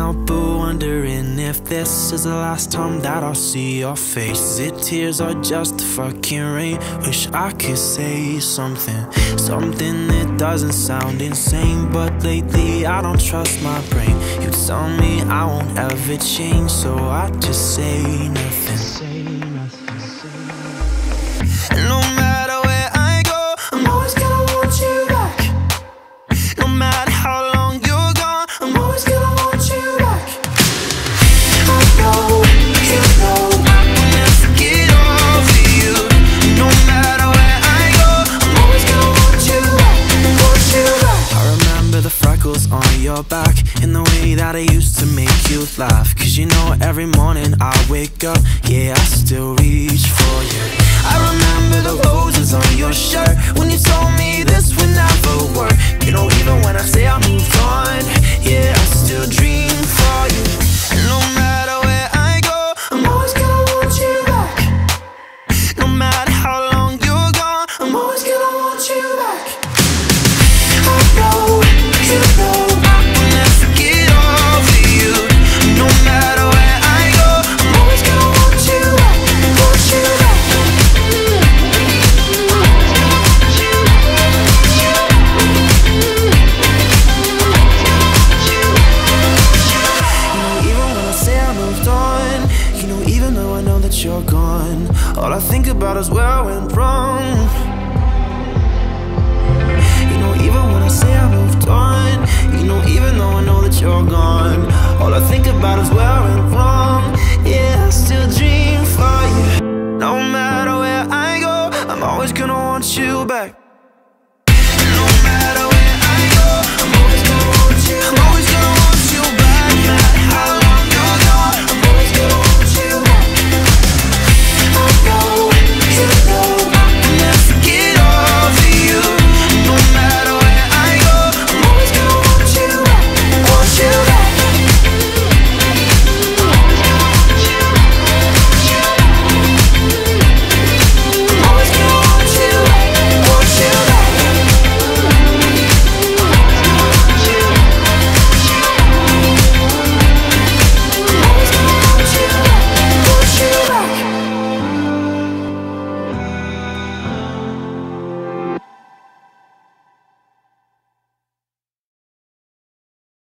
help but wondering if this is the last time that I'll see your face. Is it tears or just fucking rain? Wish I could say something that doesn't sound insane, but lately I don't trust my brain. You tell me I won't ever change, so I just say nothing. And no matter where I go, I'm always gonna want you back. No matter how long you're gone, I'm always gonna want you back. I know, you know, I will never get over you. No matter where I go, I'm always gonna want you back, want you back. I remember the freckles on your back and the way that I used to make you laugh. Cause you know every morning I wake up, yeah, I still reach for you. I remember the roses on your shirt when you told me this would never work. You know, even when I say I moved on, yeah, I still dream for you. And no matter where I go, I'm always gonna want you back. No matter how long you're gone, I'm always gonna want you back. I know, you know, I will never get over you. No matter where I go, I'm always gonna want you back, want you back. You're gone. All I think about is where I went wrong. You know, even when I say I moved on, you know, even though I know that you're gone, all I think about is where I went wrong. Yeah, I still dream for you. No matter where I go, I'm always gonna want you back.